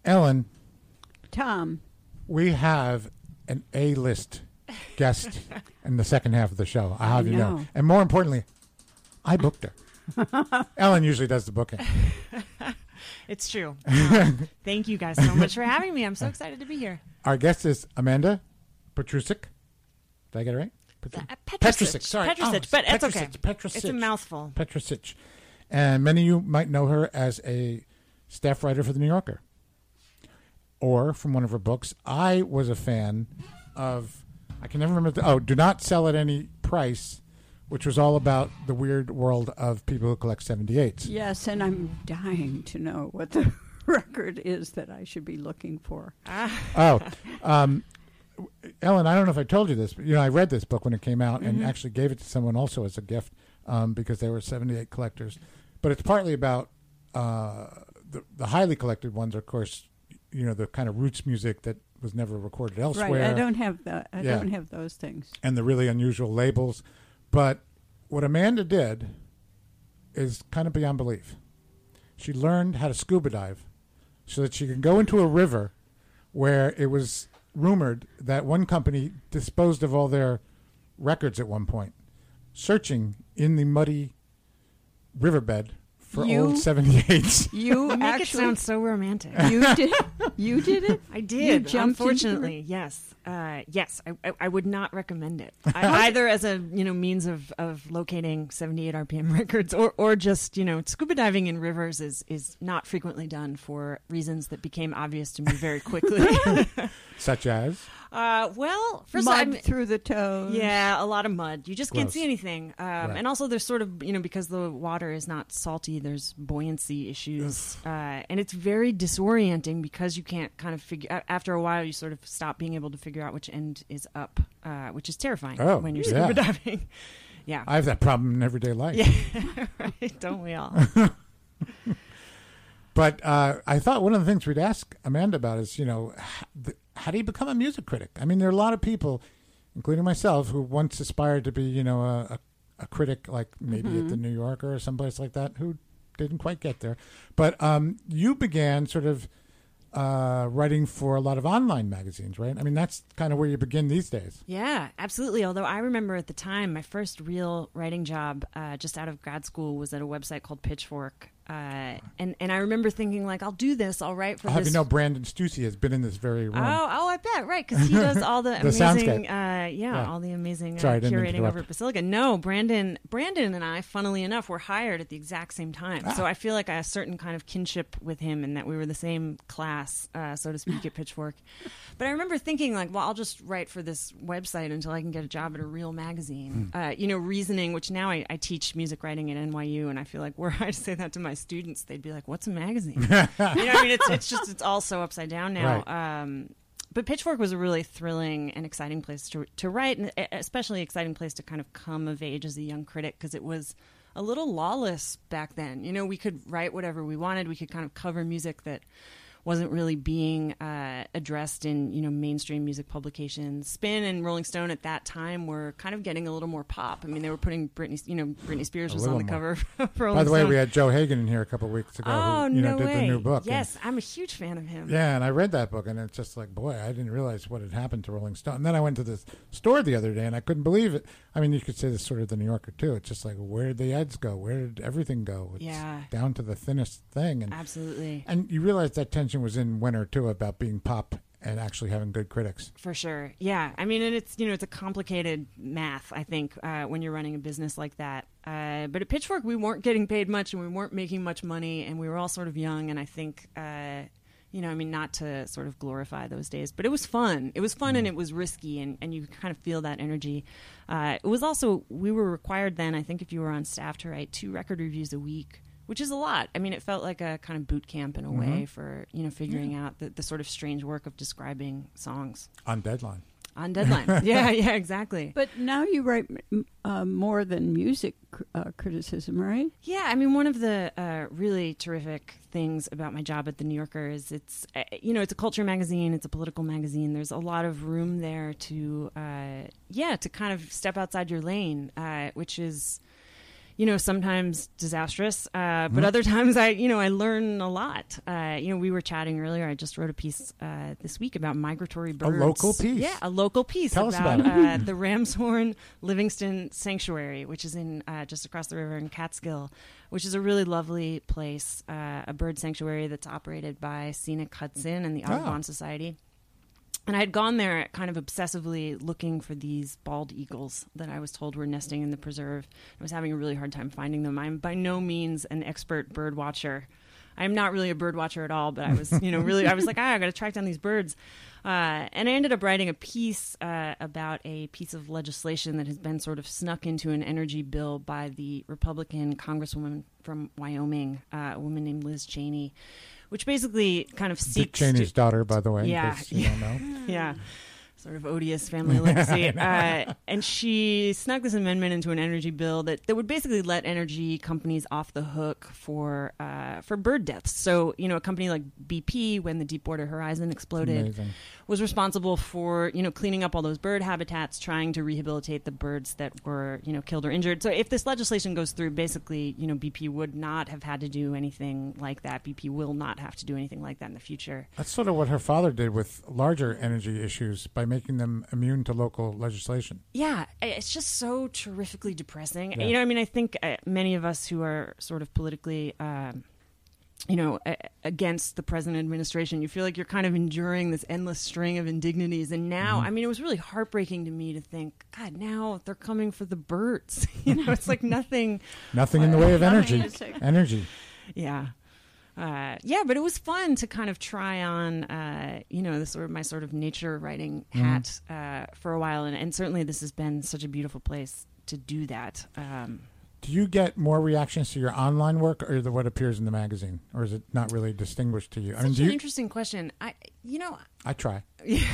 Ellen, Tom. we have an A-list guest in the second half of the show. I'll have you know. And more importantly, I booked her. Ellen usually does the booking. It's true. Thank you guys so much for having me. I'm so excited to be here. Our guest is Amanda Petrusic. Did I get it right? Petrusic. Sorry. Petrusic, but it's okay. Petrusic. It's a mouthful. Petrusic. And many of you might know her as a staff writer for The New Yorker or from one of her books. I was a fan of, I can never remember, Do Not Sell at Any Price, which was all about the weird world of people who collect 78s. Yes, and I'm dying to know what the record is that I should be looking for. Ellen, I don't know if I told you this, but I read this book when it came out and actually gave it to someone also as a gift because they were 78 collectors. But it's partly about the highly collected ones, of course, the kind of roots music that was never recorded elsewhere. Right, I don't have that. I don't have those things. And the really unusual labels. But what Amanda did is kind of beyond belief. She learned how to scuba dive so that she could go into a river where it was rumored that one company disposed of all their records at one point, searching in the muddy riverbed for old 78s. You make it sound so romantic. You did. You did it. I did. Unfortunately, yes. Yes, I would not recommend it either as a means of locating 78 RPM records or just scuba diving in rivers is not frequently done for reasons that became obvious to me very quickly. Such as? Well, first mud through the toes. Yeah, a lot of mud. You just can't see anything. Right. And also there's sort of, because the water is not salty, there's buoyancy issues. And it's very disorienting because you can't kind of after a while you sort of stop being able to figure out which end is up, which is terrifying when you're scuba diving. Yeah. I have that problem in everyday life. Yeah, right. Don't we all? But I thought one of the things we'd ask Amanda about is, how do you become a music critic? I mean, there are a lot of people, including myself, who once aspired to be, a critic, like maybe at the New Yorker or someplace like that, who didn't quite get there. But you began sort of writing for a lot of online magazines, right? I mean, that's kind of where you begin these days. Yeah, absolutely. Although I remember at the time, my first real writing job just out of grad school was at a website called Pitchfork. And I remember thinking, like, I'll do this. I'll write for this. Have you know Brandon Stussy has been in this very room. Oh, I bet, right, because he does all the, amazing, all the amazing curating over at Basilica. No, Brandon and I, funnily enough, were hired at the exact same time. So I feel like I have a certain kind of kinship with him in that we were the same class, so to speak, at Pitchfork. But I remember thinking, like, well, I'll just write for this website until I can get a job at a real magazine. Reasoning, which now I teach music writing at NYU, and I feel like were I to say that to my students, they'd be like, what's a magazine? It's all so upside down now. Right. But Pitchfork was a really thrilling and exciting place to write, and especially exciting place to kind of come of age as a young critic, because it was a little lawless back then. We could write whatever we wanted. We could kind of cover music that wasn't really being addressed in mainstream music publications. Spin and Rolling Stone at that time were kind of getting a little more pop. I mean, they were putting Britney Spears was on the cover of Rolling Stone. By the way, we had Joe Hagan in here a couple of weeks ago who did the new book. Yes, I'm a huge fan of him. Yeah, and I read that book, and it's just like, boy, I didn't realize what had happened to Rolling Stone. And then I went to the store the other day, and I couldn't believe it. I mean, you could say this sort of the New Yorker, too. It's just like, where did the ads go? Where did everything go? It's down to the thinnest thing. And, absolutely. And you realize that tension was in Winter, too, about being pop and actually having good critics. For sure. Yeah. I mean, and it's, it's a complicated math, I think, when you're running a business like that. But at Pitchfork, we weren't getting paid much and we weren't making much money and we were all sort of young. And I think, not to sort of glorify those days, but it was fun. It was fun and it was risky and you kind of feel that energy. It was also, we were required then, I think if you were on staff, to write 2 record reviews a week, which is a lot. I mean, it felt like a kind of boot camp in a way for, figuring out the sort of strange work of describing songs. On deadline. Yeah, exactly. But now you write more than music criticism, right? Yeah, I mean, one of the really terrific things about my job at The New Yorker is it's a culture magazine, it's a political magazine. There's a lot of room there to kind of step outside your lane, which is... sometimes disastrous, but other times I learn a lot. We were chatting earlier. I just wrote a piece this week about migratory birds. A local piece? Yeah, a local piece. Tell us about it. The Ramshorn Livingston Sanctuary, which is in just across the river in Catskill, which is a really lovely place, a bird sanctuary that's operated by Scenic Hudson and the Audubon Society. And I had gone there kind of obsessively looking for these bald eagles that I was told were nesting in the preserve. I was having a really hard time finding them. I'm by no means an expert bird watcher. I'm not really a bird watcher at all, but I was, really, I was like, I got to track down these birds. And I ended up writing a piece about a piece of legislation that has been sort of snuck into an energy bill by the Republican Congresswoman from Wyoming, a woman named Liz Cheney, which basically kind of seeks Dick Cheney's daughter, by the way, yeah, in case you don't know. Yeah. Sort of odious family legacy. And she snuck this amendment into an energy bill that would basically let energy companies off the hook for bird deaths. So, a company like BP, when the Deepwater Horizon exploded, was responsible for, cleaning up all those bird habitats, trying to rehabilitate the birds that were, killed or injured. So if this legislation goes through, basically, BP would not have had to do anything like that. BP will not have to do anything like that in the future. That's sort of what her father did with larger energy issues by making them immune to local legislation. Yeah, it's just so terrifically depressing. Yeah. I think many of us who are sort of politically, against the present administration, you feel like you're kind of enduring this endless string of indignities. And now, it was really heartbreaking to me to think, God, now they're coming for the birds. It's like nothing. Nothing in the way of energy. Yeah. But it was fun to kind of try on, my sort of nature writing hat for a while. And certainly this has been such a beautiful place to do that. Do you get more reactions to your online work or what appears in the magazine? Or is it not really distinguished to you? Such an interesting question. I try.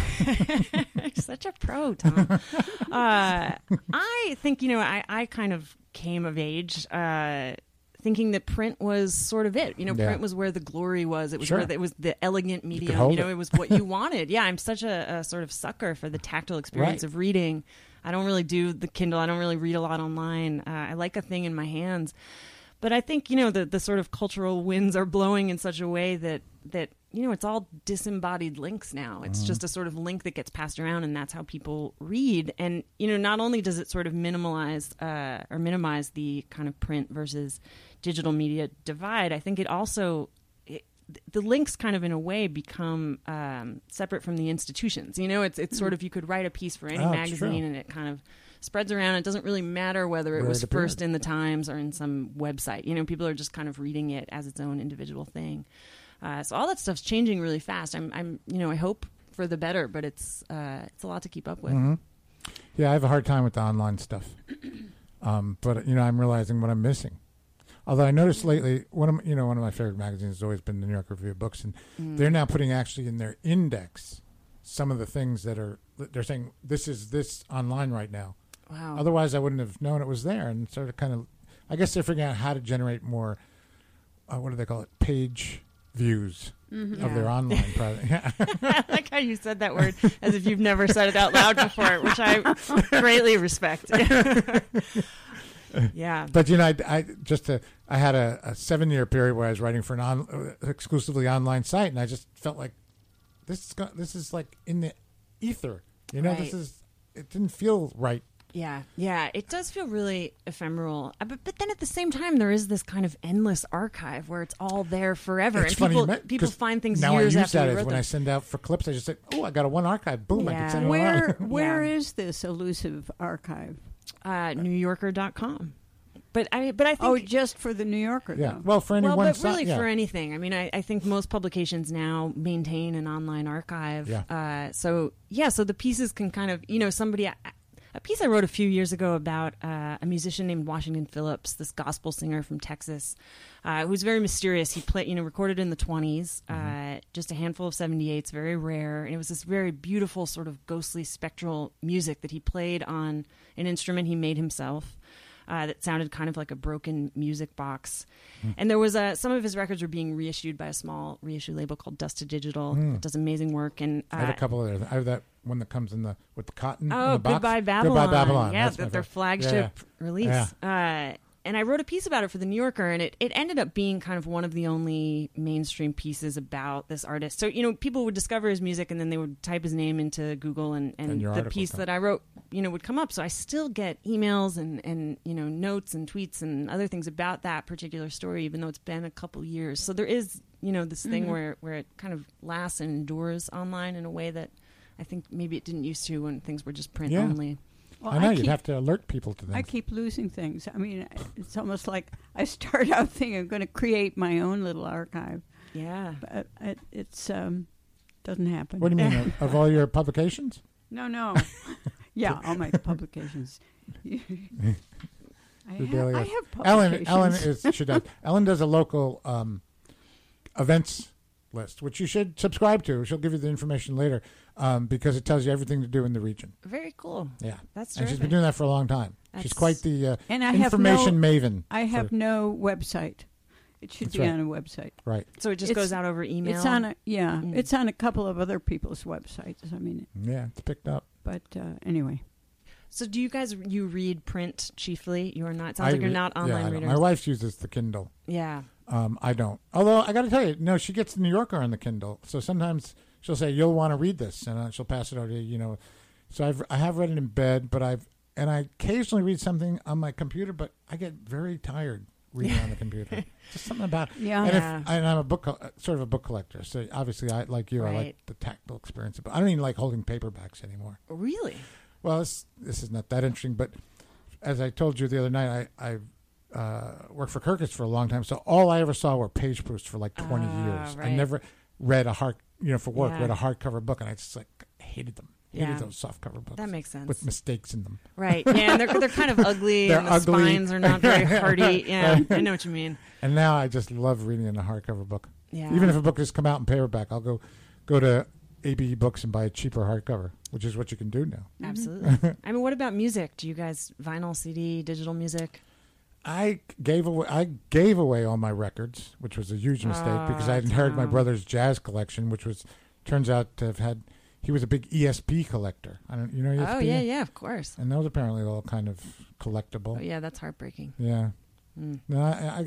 Such a pro, Tom. I think, I kind of came of age thinking that print was sort of it. Print was where the glory was. It was where it was the elegant medium. It was what you wanted. Yeah, I'm such a sort of sucker for the tactile experience of reading. I don't really do the Kindle. I don't really read a lot online. I like a thing in my hands. But I think, the sort of cultural winds are blowing in such a way that it's all disembodied links now. It's just a sort of link that gets passed around, and that's how people read. And, not only does it sort of minimize the kind of print versus digital media divide, I think it also... the links kind of in a way become separate from the institutions. It's sort of, you could write a piece for any magazine and it kind of spreads around. It doesn't really matter whether it was first in the Times or in some website. People are just kind of reading it as its own individual thing. So all that stuff's changing really fast. I hope for the better, but it's a lot to keep up with. Mm-hmm. Yeah, I have a hard time with the online stuff. But I'm realizing what I'm missing. Although I noticed lately, one of my favorite magazines has always been the New York Review of Books, and they're now putting actually in their index some of the things they're saying this is this online right now. Wow. Otherwise, I wouldn't have known it was there, and sort of kind of, I guess they're figuring out how to generate more, what do they call it, page views of their online product. Yeah. I like how you said that word as if you've never said it out loud before, which I greatly respect. Yeah, but I had a 7-year period where I was writing for an exclusively online site, and I just felt like this is like in the ether. Right. It didn't feel right. Yeah, it does feel really ephemeral. But then at the same time, there is this kind of endless archive where it's all there forever, it's and funny, people find things now years I use after that you as wrote when them. I send out for clips. I just say, I got a one archive. Boom, I can send it around. Where is this elusive archive? NewYorker.com. But I think just for the New Yorker. Yeah. Though. Well, for any one but really site, for anything. I think most publications now maintain an online archive. Yeah. So the pieces can kind of a piece I wrote a few years ago about a musician named Washington Phillips, this gospel singer from Texas, who's very mysterious. He recorded in the 1920s, just a handful of 78s, very rare. And it was this very beautiful sort of ghostly spectral music that he played on an instrument he made himself. That sounded kind of like a broken music box. And there was some of his records were being reissued by a small reissue label called Dust to Digital. That does amazing work. And I have a couple of those. I have that one that comes with the cotton. Oh, in the box. Goodbye Babylon. Goodbye Babylon. Yeah, that's their flagship release. Yeah. I wrote a piece about it for the New Yorker, and it ended up being kind of one of the only mainstream pieces about this artist. So, you know, people would discover his music and then they would type his name into Google and the piece that I wrote, you know, would come up. So I still get emails and, you know, notes and tweets and other things about that particular story, even though it's been a couple years. So there is, you know, this thing where it kind of lasts and endures online in a way that I think maybe it didn't used to when things were just print only. Well, I know you'd have to alert people to things. I keep losing things. I mean, it's almost like I start out thinking I'm going to create my own little archive. Yeah, but it's doesn't happen. What do you mean of all your publications? No. Yeah, all my publications. I have publications. Ellen does a local events list, which you should subscribe to. She'll give you the information later because it tells you everything to do in the region. Very cool. Yeah. That's terrific. And she's been doing that for a long time. She's quite the information maven. I have no website. It should be on a website. Right. So it just goes out over email? It's on it's on a couple of other people's websites. I mean, yeah, it's picked up. But anyway. So do you guys, you read print chiefly? You are not, sounds like you're not online readers. My wife uses the Kindle. Yeah. I don't. Although I got to tell you, no, she gets the New Yorker on the Kindle. So sometimes she'll say, "You'll want to read this," and she'll pass it over to you. You know, so I have read it in bed, but I occasionally read something on my computer, but I get very tired reading on the computer. Just something about And I'm sort of a book collector, so obviously I like you. I like the tactile experience, but I don't even like holding paperbacks anymore. Really? Well, this is not that interesting, but as I told you the other night, I worked for Kirkus for a long time, so all I ever saw were page proofs for like 20 years. Right. I never read a read a hardcover book, and I just hated them. Hated those softcover books. That makes sense. With mistakes in them. Right. Yeah, and they're kind of ugly. They're and the ugly. Spines are not very hardy. Yeah, I know what you mean. And now I just love reading in a hardcover book. Yeah. Even if a book has come out in paperback, I'll go to ABE Books and buy a cheaper hardcover, which is what you can do now. Absolutely. I mean, what about music? Do you guys vinyl, CD, digital music? I gave away all my records, which was a huge mistake because I had inherited my brother's jazz collection, which turns out to have had. He was a big ESP collector. You know ESP? Oh yeah, of course. And those apparently all kind of collectible. Oh yeah, that's heartbreaking. Yeah. No,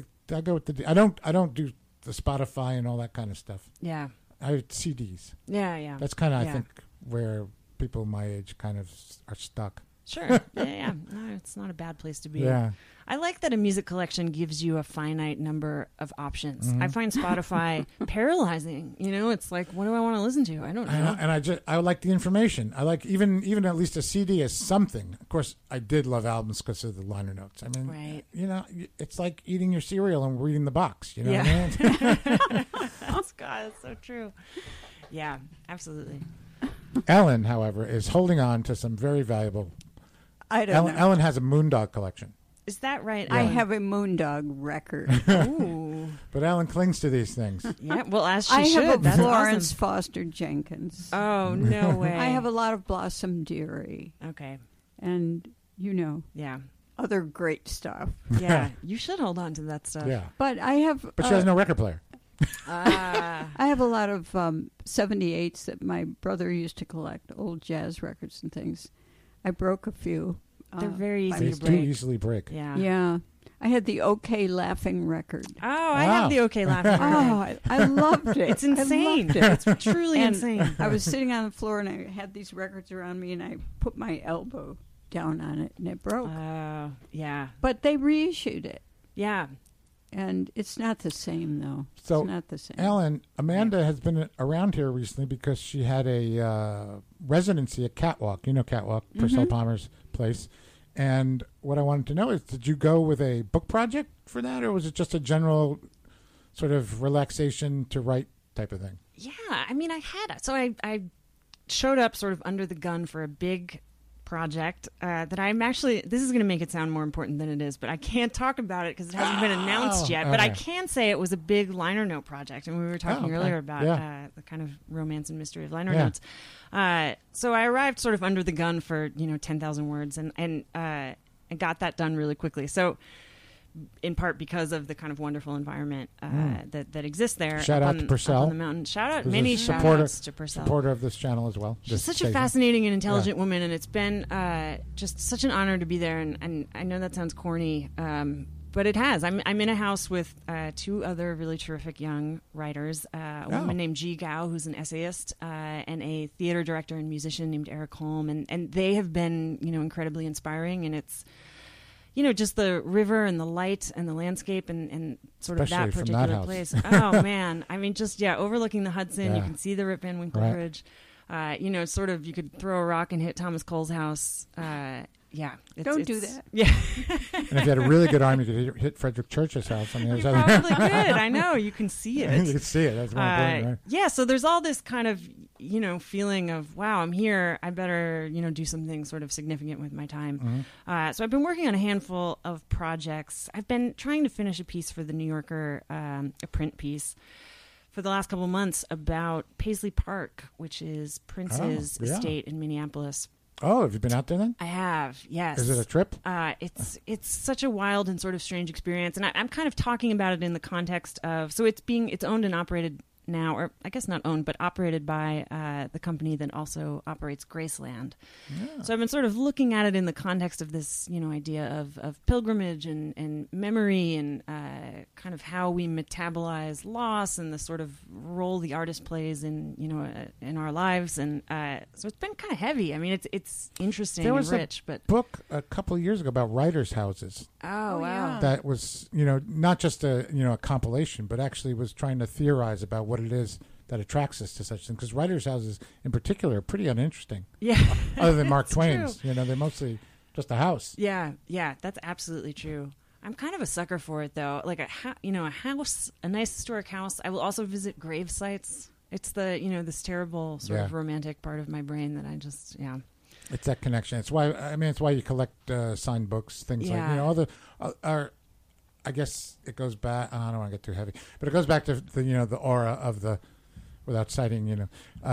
I go with I don't do the Spotify and all that kind of stuff. Yeah. I have CDs. Yeah. That's kind of I think where people my age kind of are stuck. Sure. Yeah. No, it's not a bad place to be. Yeah. I like that a music collection gives you a finite number of options. I find Spotify paralyzing. You know, it's like, what do I want to listen to? I don't know. And I like the information. I like even at least a CD as something. Of course, I did love albums because of the liner notes. I mean, you know, it's like eating your cereal and reading the box. You know what I mean? Oh, God, that's so true. Yeah, absolutely. Ellen, however, is holding on to some very valuable. I don't know. Ellen has a Moondog collection. Is that right? I have a Moondog record. Ooh. But Ellen clings to these things. Yeah, well, as she should. I have a Florence awesome. Foster Jenkins. Oh, no way. I have a lot of Blossom Dearie. Okay. And, you know. Yeah. Other great stuff. Yeah. You should hold on to that stuff. Yeah. But I have... But she has no record player. I have a lot of 78s that my brother used to collect, old jazz records and things. I broke a few. They're very easy to break. Too easily break. Yeah. Yeah. I had the OK Laughing record. Oh, I have the OK Laughing record. Oh, I loved it. It's insane. It's truly insane. I was sitting on the floor and I had these records around me and I put my elbow down on it and it broke. Oh, yeah. But they reissued it. Yeah. And it's not the same, though. So, it's not the same. Ellen, Amanda has been around here recently because she had a residency at Catwalk. You know Catwalk, Purcell Palmer's place. And what I wanted to know is, did you go with a book project for that, or was it just a general sort of relaxation to write type of thing? Yeah, I mean, I showed up sort of under the gun for a big project that I'm actually, this is going to make it sound more important than it is, but I can't talk about it because it hasn't been announced yet. But I can say it was a big liner note project, and we were talking earlier about the kind of romance and mystery of liner notes. So I arrived sort of under the gun for 10,000 words, and got that done really quickly. So in part because of the kind of wonderful environment that exists there. Shout out to Purcell on the mountain. Many shout outs to Purcell. Supporter of this channel as well. She's such a fascinating and intelligent woman, and it's been just such an honor to be there. And I know that sounds corny, but it has. I'm in a house with 2 other really terrific young writers. A woman named Ji Gao, who's an essayist, and a theater director and musician named Eric Holm, and they have been, incredibly inspiring. And it's, just the river and the light and the landscape and sort especially of that particular place. Oh man, I mean, just overlooking the Hudson, you can see the Rip Van Winkle Bridge. Sort of, you could throw a rock and hit Thomas Cole's house. Don't do that. Yeah. And if you had a really good arm, you could hit Frederick Church's house on the other side. Probably could. I know. You can see it. You can see it. That's more important, right? Yeah. So there's all this kind of, feeling of, wow, I'm here. I better, do something sort of significant with my time. Mm-hmm. So I've been working on a handful of projects. I've been trying to finish a piece for the New Yorker, a print piece, for the last couple of months about Paisley Park, which is Prince's estate in Minneapolis. Oh, have you been out there then? I have, yes. Is it a trip? It's such a wild and sort of strange experience, and I'm kind of talking about it in the context of, so it's owned and operated now, or I guess not owned, but operated by the company that also operates Graceland. Yeah. So I've been sort of looking at it in the context of this, idea of pilgrimage and memory and kind of how we metabolize loss and the sort of role the artist plays in, in our lives. And so it's been kind of heavy. I mean, it's interesting and rich. But book a couple of years ago about writers' houses. Oh, wow. That was, not just a compilation, but actually was trying to theorize about what it is that attracts us to such things. Because writers' houses, in particular, are pretty uninteresting. Yeah. Other than Mark Twain's. True. They're mostly just a house. Yeah, that's absolutely true. I'm kind of a sucker for it, though. Like a house, a nice historic house. I will also visit grave sites. It's the, this terrible sort of romantic part of my brain that I just, It's that connection. It's why you collect signed books, things like, all the, I guess it goes back, I don't want to get too heavy, but it goes back to the aura of the, without citing,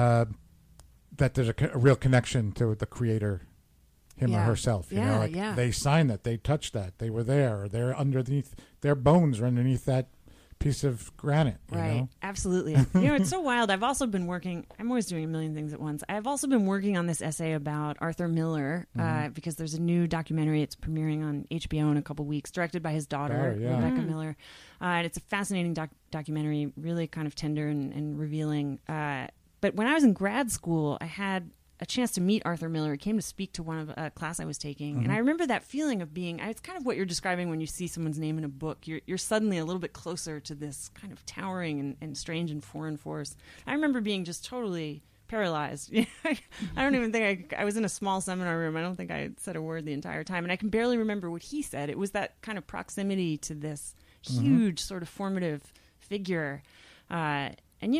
that there's a real connection to the creator, him or herself. They signed that, they touched that, they were there, or they're underneath, their bones are underneath that piece of granite. Right, absolutely. It's so wild. I've also been working, I'm always doing a million things at once. I've also been working on this essay about Arthur Miller because there's a new documentary. It's premiering on HBO in a couple weeks, directed by his daughter, Rebecca Miller. And it's a fascinating documentary, really kind of tender and revealing. But when I was in grad school, I had a chance to meet Arthur Miller. He came to speak to one of a class I was taking. And I remember that feeling of being, it's kind of what you're describing when you see someone's name in a book. You're suddenly a little bit closer to this kind of towering and strange and foreign force. I remember being just totally paralyzed. I don't even think I was in a small seminar room. I don't think I said a word the entire time. And I can barely remember what he said. It was that kind of proximity to this huge sort of formative figure. And,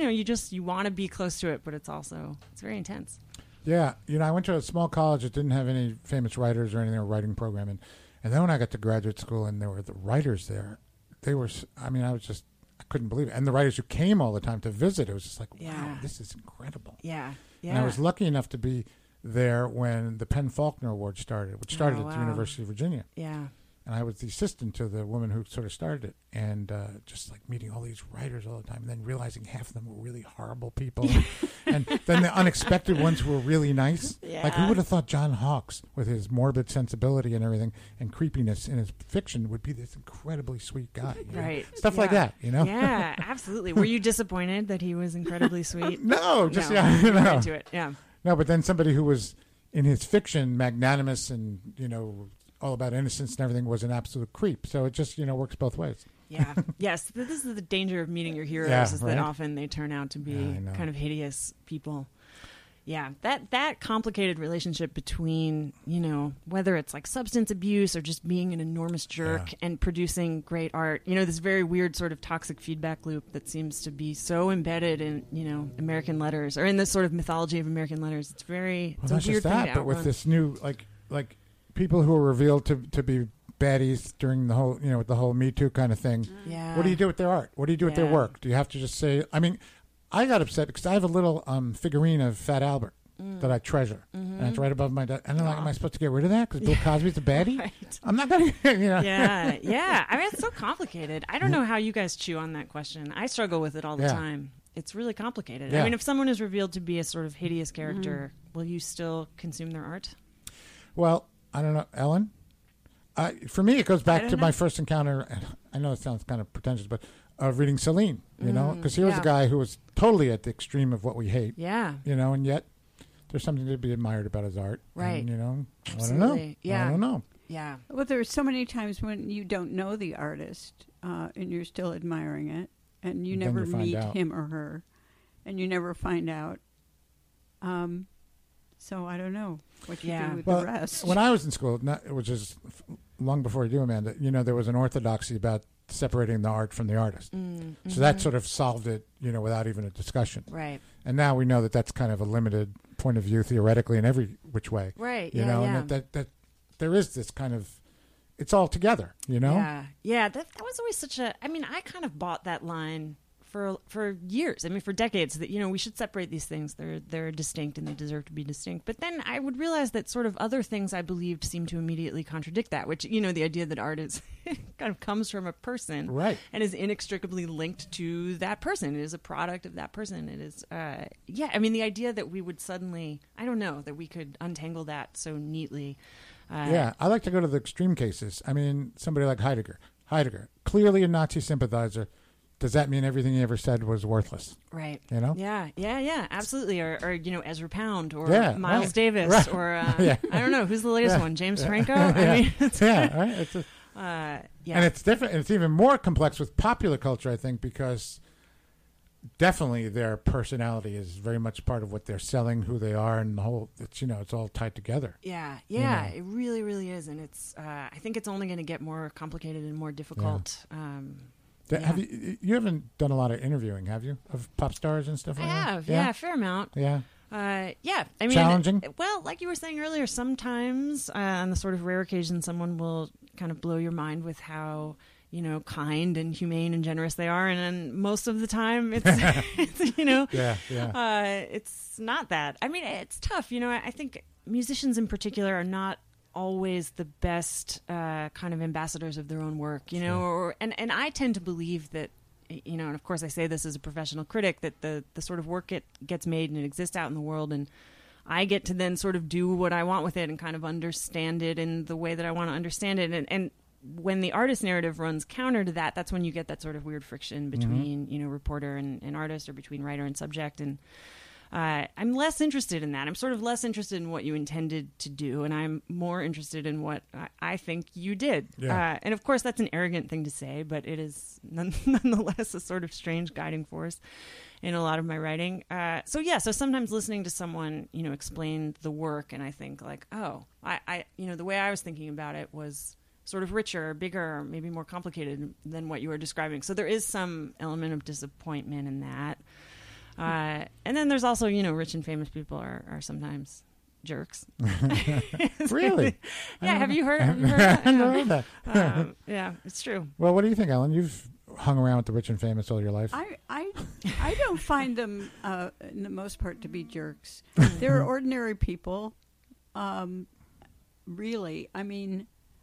you want to be close to it, but it's very intense. Yeah, I went to a small college that didn't have any famous writers or anything, or writing program, and then when I got to graduate school and there were the writers there, they were, I couldn't believe it. And the writers who came all the time to visit, it was just like, wow, this is incredible. Yeah. And I was lucky enough to be there when the Penn Faulkner Award started, which started at the University of Virginia. Yeah. And I was the assistant to the woman who sort of started it, and just like meeting all these writers all the time, and then realizing half of them were really horrible people, and then the unexpected ones were really nice. Yeah. Like, who would have thought John Hawkes, with his morbid sensibility and everything and creepiness in his fiction, would be this incredibly sweet guy? Right. Stuff like that, Yeah, absolutely. Were you disappointed that he was incredibly sweet? No, just into it. Yeah. No, but then somebody who was in his fiction magnanimous and all about innocence and everything was an absolute creep. So it just, works both ways. Yeah. Yes. This is the danger of meeting your heroes, is that often they turn out to be kind of hideous people. Yeah. That complicated relationship between, whether it's like substance abuse or just being an enormous jerk and producing great art, this very weird sort of toxic feedback loop that seems to be so embedded in, American letters, or in this sort of mythology of American letters. It's very, it's a weird thing to outrun. But with this new, like people who are revealed to be baddies during the whole, with the whole Me Too kind of thing. Yeah. What do you do with their art? What do you do with their work? Do you have to just say, I got upset because I have a little figurine of Fat Albert that I treasure. And it's right above my desk. And I'm like, am I supposed to get rid of that because Bill Cosby's a baddie? Right. I'm not going to, Yeah. It's so complicated. I don't know how you guys chew on that question. I struggle with it all the time. It's really complicated. Yeah. If someone is revealed to be a sort of hideous character, will you still consume their art? Well, I don't know, Ellen. For me, it goes back to my first encounter. I know it sounds kind of pretentious, but reading Celine, you know, because he was a guy who was totally at the extreme of what we hate. Yeah. You know, and yet there's something to be admired about his art. Right. And, you know, absolutely. I don't know. Yeah. I don't know. Yeah. Well, there are so many times when you don't know the artist and you're still admiring it, and you never meet him or her, and you never find out. So I don't know what you do with the rest. When I was in school, which is long before you, Amanda, you know, there was an orthodoxy about separating the art from the artist. Mm-hmm. So that sort of solved it, you know, without even a discussion. Right. And now we know that that's kind of a limited point of view theoretically in every which way. Right. You know, and that there is this kind of, it's all together, you know? Yeah. Yeah. That was always such a, I mean, I kind of bought that line for years. I mean, for decades, that, you know, we should separate these things. They're distinct and they deserve to be distinct. But then I would realize that sort of other things I believed seemed to immediately contradict that, which, you know, the idea that art is kind of comes from a person, right, and is inextricably linked to that person. It is a product of that person. It is, I mean, the idea that we would suddenly, I don't know, that we could untangle that so neatly. I like to go to the extreme cases. I mean, somebody like Heidegger, clearly a Nazi sympathizer. Does that mean everything he ever said was worthless? Right. You know? Yeah, absolutely. Or you know, Ezra Pound or Miles Davis or I don't know, who's the latest one? James Franco? I mean, it's right. It's and it's different. It's even more complex with popular culture, I think, because definitely their personality is very much part of what they're selling, who they are, and the whole, it's, you know, it's all tied together. Yeah, you know? It really, really is. And it's, I think it's only going to get more complicated and more difficult. Have you haven't done a lot of interviewing, have you, of pop stars and stuff like that? I have, a fair amount. Yeah. I mean, challenging. Well, like you were saying earlier, sometimes on the sort of rare occasion, someone will kind of blow your mind with how, you know, kind and humane and generous they are, and then most of the time, it's you know, it's not that. I mean, it's tough. You know, I think musicians in particular are not always the best kind of ambassadors of their own work, you know, and I tend to believe that, you know, and of course I say this as a professional critic, that the sort of work it gets made and it exists out in the world, and I get to then sort of do what I want with it and kind of understand it in the way that I want to understand it, and when the artist narrative runs counter to that, that's when you get that sort of weird friction between you know, reporter and artist, or between writer and subject, and I'm less interested in that. I'm sort of less interested in what you intended to do, and I'm more interested in what I think you did. Yeah. And of course, that's an arrogant thing to say, but it is nonetheless a sort of strange guiding force in a lot of my writing. So sometimes listening to someone, you know, explain the work, and I think like, oh, I you know, the way I was thinking about it was sort of richer, bigger, maybe more complicated than what you were describing. So there is some element of disappointment in that. And then there's also, you know, rich and famous people are sometimes jerks. Really? Have you heard that? I never heard that. Yeah, it's true. Well, what do you think, Ellen? You've hung around with the rich and famous all your life. I don't find them, in the most part, to be jerks. They're ordinary people. Really, I mean,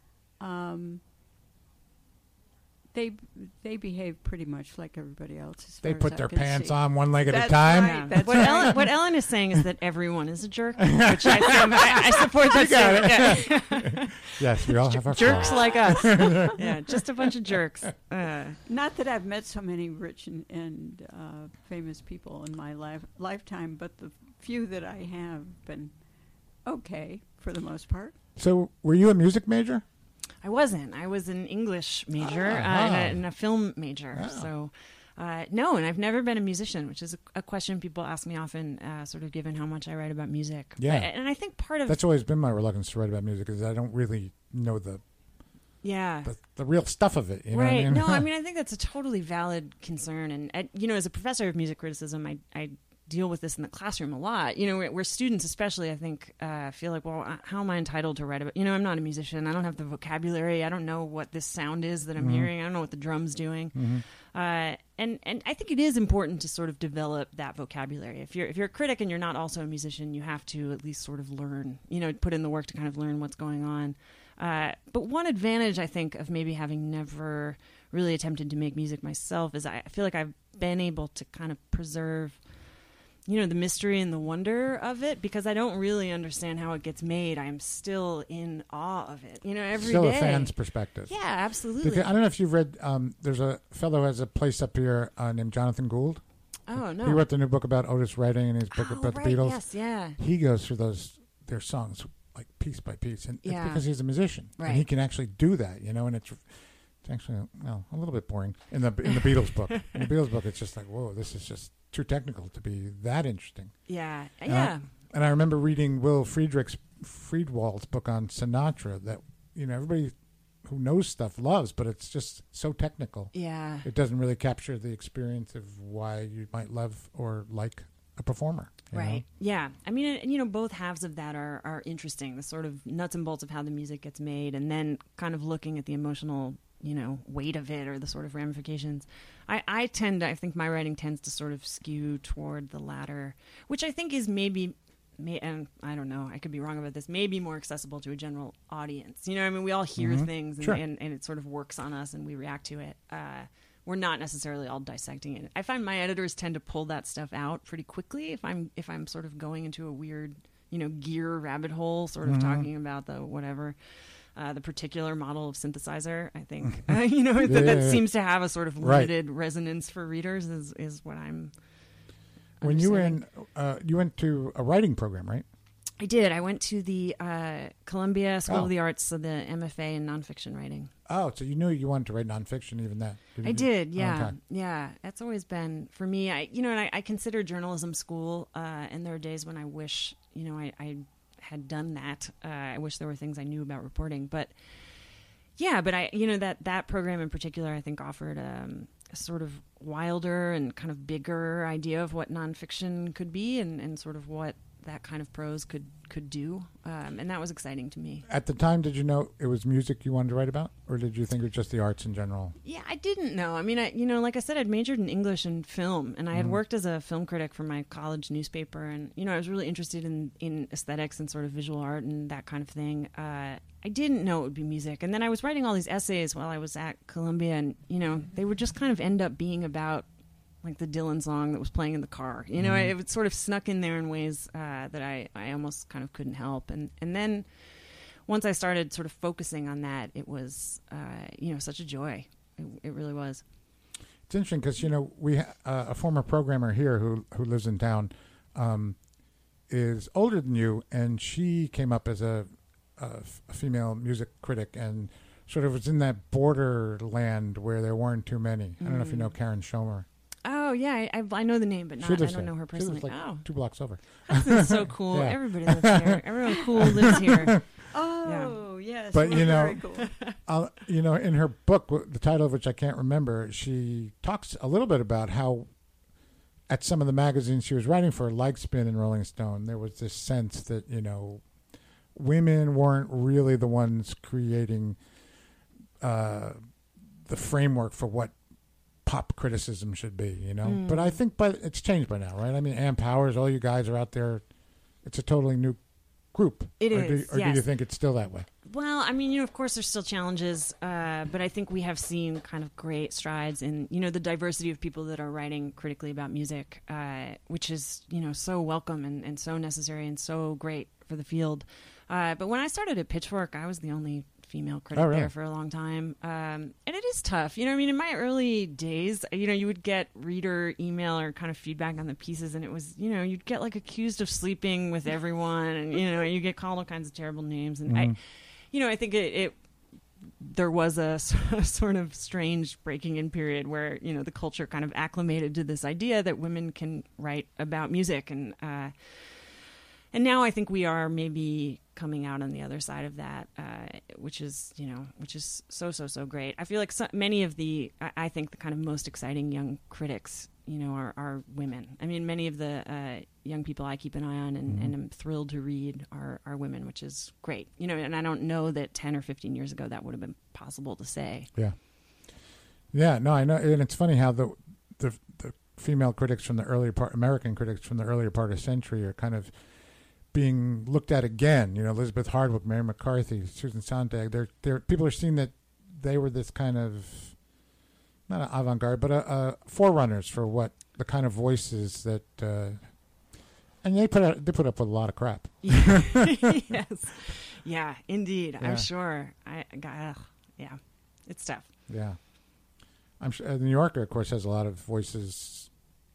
They behave pretty much like everybody else. They put their pants on one leg at a time. Right. That's what Ellen is saying is that everyone is a jerk, which I support that. Yeah. Yes, we all have our jerks flaws. like us. Yeah, just a bunch of jerks. Not that I've met so many rich and famous people in my lifetime, but the few that I have been okay for the most part. So, were you a music major? I wasn't. I was an English major and a film major. Oh. So, no, and I've never been a musician, which is a question people ask me often, sort of given how much I write about music. Yeah. And I think part of... That's always been my reluctance to write about music, is I don't really know the real stuff of it. You know what I mean? No, I mean, I think that's a totally valid concern. And, you know, as a professor of music criticism, I deal with this in the classroom a lot, you know, where students especially, I think, feel like, well, how am I entitled to write about, you know, I'm not a musician, I don't have the vocabulary, I don't know what this sound is that I'm hearing, I don't know what the drum's doing. And I think it is important to sort of develop that vocabulary. If you're a critic and you're not also a musician, you have to at least sort of learn, you know, put in the work to kind of learn what's going on. But one advantage, I think, of maybe having never really attempted to make music myself is I feel like I've been able to kind of preserve the mystery and the wonder of it, because I don't really understand how it gets made. I'm still in awe of it, every still day. Still a fan's perspective. Yeah, absolutely. Because, I don't know if you've read, there's a fellow who has a place up here named Jonathan Gould. Oh, no. He wrote the new book about Otis Redding and his book about the Beatles. Yes, yeah. He goes through their songs like piece by piece, and it's because he's a musician, right. and he can actually do that, and it's actually a little bit boring in the Beatles book. In the Beatles book, it's just like, whoa, this is just too technical to be that interesting. Yeah, And I remember reading Will Friedwald's book on Sinatra that everybody who knows stuff loves, but it's just so technical. Yeah, it doesn't really capture the experience of why you might love or like a performer. Right. Yeah. I mean, both halves of that are interesting. The sort of nuts and bolts of how the music gets made, and then kind of looking at the emotional, weight of it or the sort of ramifications. I think my writing tends to sort of skew toward the latter, which I think is maybe, and I don't know, I could be wrong about this, maybe more accessible to a general audience. We all hear things and it sort of works on us and we react to it. We're not necessarily all dissecting it. I find my editors tend to pull that stuff out pretty quickly if I'm sort of going into a weird, gear rabbit hole, sort of talking about the whatever, the particular model of synthesizer. I think that seems to have a sort of limited resonance for readers is what I'm. When you were you went to a writing program, right? I did. I went to the Columbia School of the Arts, so the MFA in nonfiction writing. Oh, so you knew you wanted to write nonfiction, even that? I did, yeah. Okay. Yeah, that's always been, for me, I consider journalism school, and there are days when I wish, I had done that. I wish there were things I knew about reporting. But, yeah, that program in particular, I think, offered a sort of wilder and kind of bigger idea of what nonfiction could be and sort of what that kind of prose could do, and that was exciting to me. At the time, did you know it was music you wanted to write about, or did you think it was just the arts in general? Yeah, I didn't know. I mean, like I said, I'd majored in English and film, and I had worked as a film critic for my college newspaper, and I was really interested in aesthetics and sort of visual art and that kind of thing. I didn't know it would be music, and then I was writing all these essays while I was at Columbia, and they would just kind of end up being about like the Dylan song that was playing in the car. It sort of snuck in there in ways that I almost kind of couldn't help. And then once I started sort of focusing on that, it was, such a joy. It really was. It's interesting because, we a former programmer here who lives in town is older than you, and she came up as a female music critic and sort of was in that borderland where there weren't too many. I don't know if you know Karen Schomer. Oh, yeah, I know the name, but I don't know her personally. She lives 2 blocks over. That's so cool. Yeah. Everybody lives here. Everyone cool lives here. Oh, yes. But, very cool. In her book, the title of which I can't remember, she talks a little bit about how at some of the magazines she was writing for, like Spin and Rolling Stone, there was this sense that, women weren't really the ones creating the framework for what pop criticism should be, But I think it's changed by now, right? I mean, Ann Powers, all you guys are out there. It's a totally new group. It is. Do you think it's still that way? Well, I mean, of course there's still challenges, but I think we have seen kind of great strides in, the diversity of people that are writing critically about music, which is, so welcome and so necessary and so great for the field. But when I started at Pitchfork, I was the only female critic there for a long time. And it is tough. In my early days, you would get reader email or kind of feedback on the pieces, and it was, you'd get like accused of sleeping with everyone, and, you get called all kinds of terrible names. And I think there was a sort of strange breaking in period where, the culture kind of acclimated to this idea that women can write about music. And now I think we are maybe coming out on the other side of that, which is so great. I feel like many of I think the kind of most exciting young critics, are women. I mean, many of the young people I keep an eye on and am thrilled to read are women, which is great. And I don't know that 10 or 15 years ago that would have been possible to say. Yeah. Yeah, no, I know. And it's funny how the female critics from the earlier part, American critics from the earlier part of the century are kind of being looked at again. Elizabeth Hardwick, Mary McCarthy, Susan Sontag. They're people are seeing that they were this kind of not an avant-garde, but a forerunners for what the kind of voices that And they put up with a lot of crap. Yes. Yeah, indeed. Yeah. I'm sure. Yeah, it's tough. Yeah. I'm sure the New Yorker, of course, has a lot of voices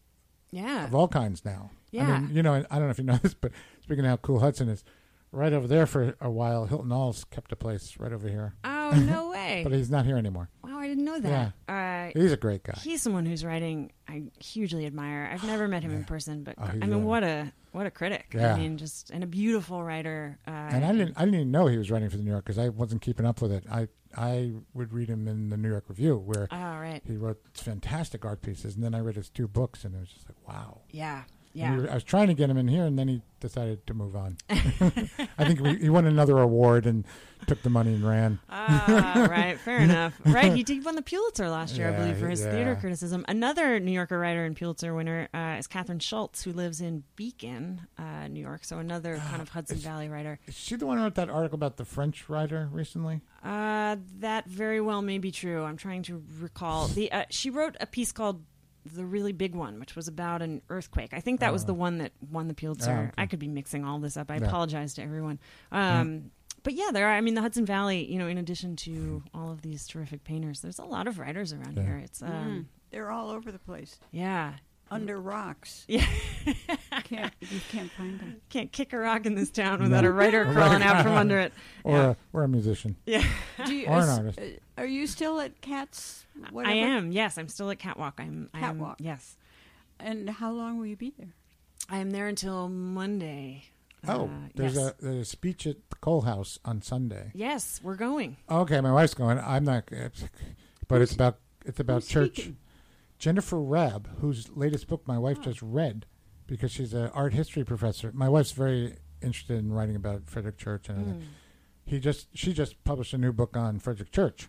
of all kinds now. Yeah. I mean, you know, I don't know if you know this, but speaking of how cool Hudson is, right over there for a while, Hilton Hall's kept a place right over here. Oh, no way. But he's not here anymore. Wow, I didn't know that. Yeah. He's a great guy. He's someone whose writing I hugely admire. I've never met him in person, but I mean, what a critic. Yeah. I mean, and a beautiful writer. And I didn't even know he was writing for the New York because I wasn't keeping up with it. I would read him in the New York Review where he wrote fantastic art pieces, and then I read his 2 books, and it was just like, wow. Yeah. Yeah. I was trying to get him in here, and then he decided to move on. I think he won another award and took the money and ran. Right. Fair enough. Right. He won the Pulitzer last year, I believe, for his theater criticism. Another New Yorker writer and Pulitzer winner is Catherine Schultz, who lives in Beacon, New York. So another kind of Hudson Valley writer. Is she the one who wrote that article about the French writer recently? That very well may be true. I'm trying to recall. She wrote a piece called The Really Big One, which was about an earthquake. I think that was the one that won the Pulitzer. Okay. I could be mixing all this up. I apologize to everyone. But yeah, there are. I mean, the Hudson Valley, you know, in addition to all of these terrific painters, there's a lot of writers around here. It's they're all over the place. Yeah. Under rocks. Yeah. You can't find them. Can't kick a rock in this town without a writer crawling out from under it. Or a musician. Yeah. Or an artist. Are you still at Cat's? Whatever? I am. Yes, I'm still at Catwalk. Catwalk. Yes. And how long will you be there? I am there until Monday. There's a speech at the Cole House on Sunday. Yes, we're going. Okay, my wife's going. I'm not, but it's about church. Speaking? Jennifer Rabb, whose latest book my wife just read, because she's an art history professor. My wife's very interested in writing about Frederick Church, and she just published a new book on Frederick Church,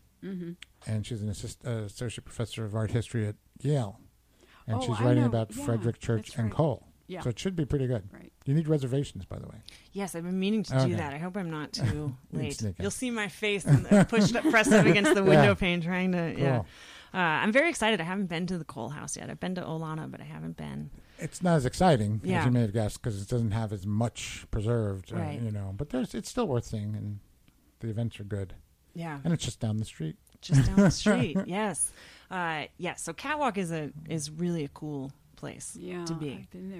and she's an associate professor of art history at Yale, and she's writing about Frederick Church and Cole. Yeah. So it should be pretty good. Right. You need reservations, by the way. Yes, I've been meaning to do that. I hope I'm not too late. You'll see my face pressed up against the window pane trying to. Cool. Yeah. I'm very excited. I haven't been to the Cole House yet. I've been to Olana, but I haven't been. It's not as exciting as you may have guessed because it doesn't have as much preserved, right. You know. But it's still worth seeing, and the events are good. Yeah. And it's just down the street. Just down the street. Yes. Yes. So Catwalk is really a cool place to be. I've been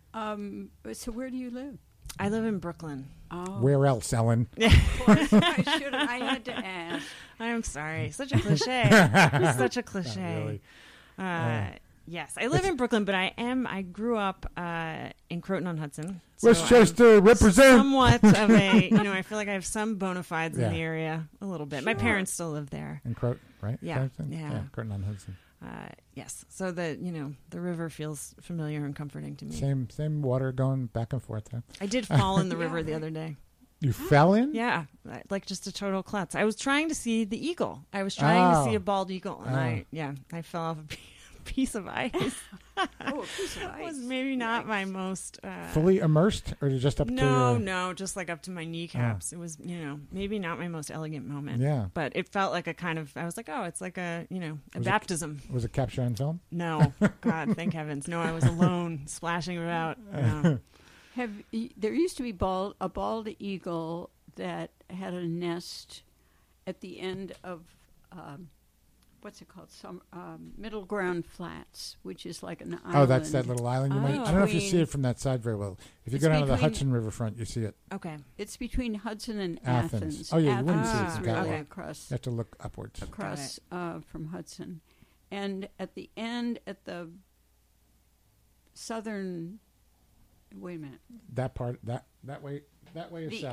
there. So where do you live? I live in Brooklyn. Oh. Where else, Ellen? Of course, I had to ask. I'm sorry. Such a cliche. Such a cliche. Really. Yes, I live in Brooklyn, but I grew up in Croton-on-Hudson. So Westchester, represent. Somewhat of a, I feel like I have some bona fides in the area, a little bit. Sure. My parents still live there. In Croton, right? Yeah. Croton-on-Hudson. Yes, so the river feels familiar and comforting to me. Same water going back and forth. Huh? I did fall in the river the other day. You fell in? Yeah, like just a total klutz. I was trying to see the eagle. I was trying to see a bald eagle, and I fell off a piece of ice. A piece of ice. It was maybe not my most fully immersed, or just up to no, just like up to my kneecaps. It was maybe not my most elegant moment. Yeah, but it felt like a kind of. I was like, oh, it's like a a baptism. Was it captured on film? No, God, thank heavens, no. I was alone, splashing about. No. There used to be a bald eagle that had a nest at the end of. What's it called? Some Middle Ground Flats, which is like an island. Oh, that's that little island. I don't know if you see it from that side very well. If you go down to the Hudson riverfront, you see it. Okay. It's between Hudson and Athens. Oh, yeah, you wouldn't see it from that way way. across. You have to look upwards. Across from Hudson. And at the end, at the southern... Wait a minute. That part, that way is the south.